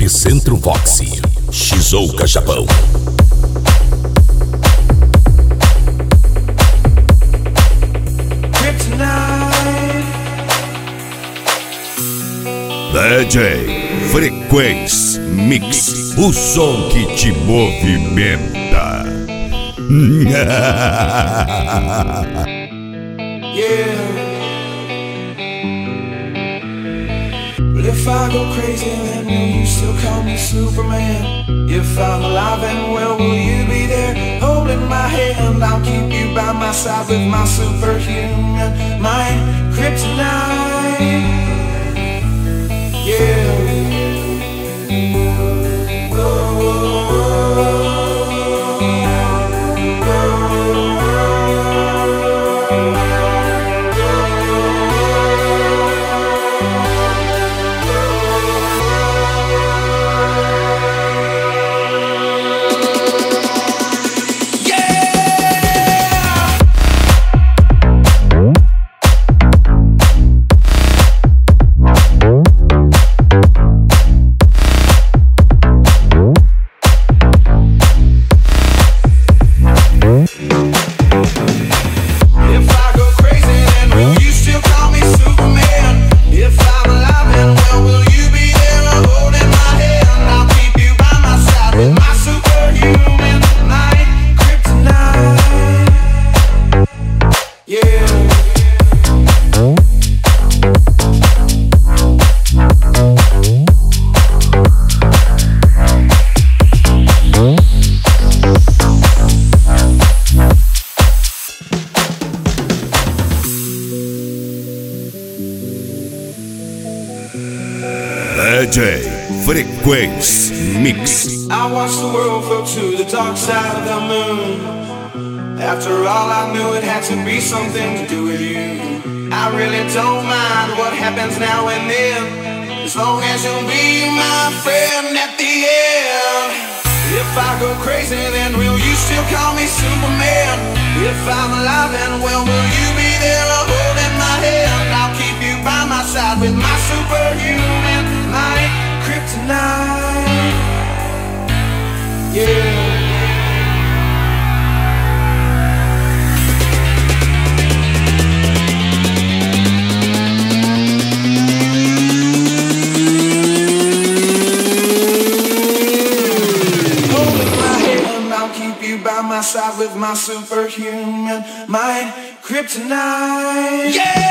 Epicentro Vox, Shizuoka, Japão. DJ Frequência Mix, o som que te movimenta. Yeah. But if I go crazy, then will you still call me Superman? If I'm alive and well, will you be there holding my hand? I'll keep you by my side with my superhuman mind, kryptonite. Yeah. DJ Frequência Mix. I watched the world float to the dark side of the moon. After all, I knew it had to be something to do with you. I really don't mind what happens now and then, as long as you'll be my friend at the end. If I go crazy, then will you still call me Superman? If I'm alive and well, will you be there holding my hand? I'll keep you by my side with my superhuman mind, kryptonite. Yeah. By my side with my superhuman mind, kryptonite. Yeah.